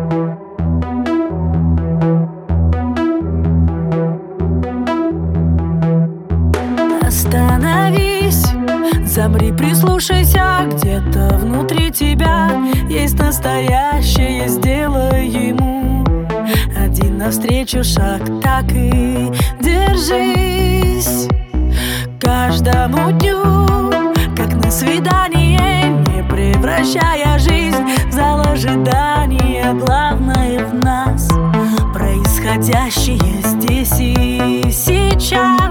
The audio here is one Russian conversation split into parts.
Остановись, замри, прислушайся. Где-то внутри тебя есть настоящее. Сделай ему один навстречу шаг, так и держись. Каждому дню, как на свидание, не превращая жизнь в зал ожидания. Главное в нас происходящее здесь и сейчас.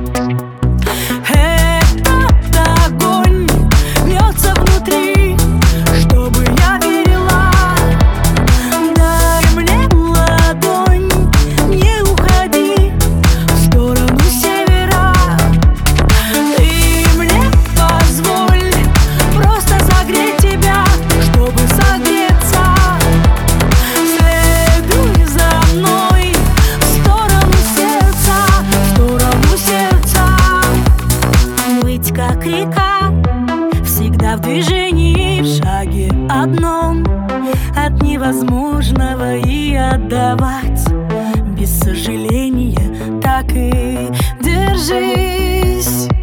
Как река, всегда в движении, в шаге одном от невозможного, и отдавать без сожаления, так и держись.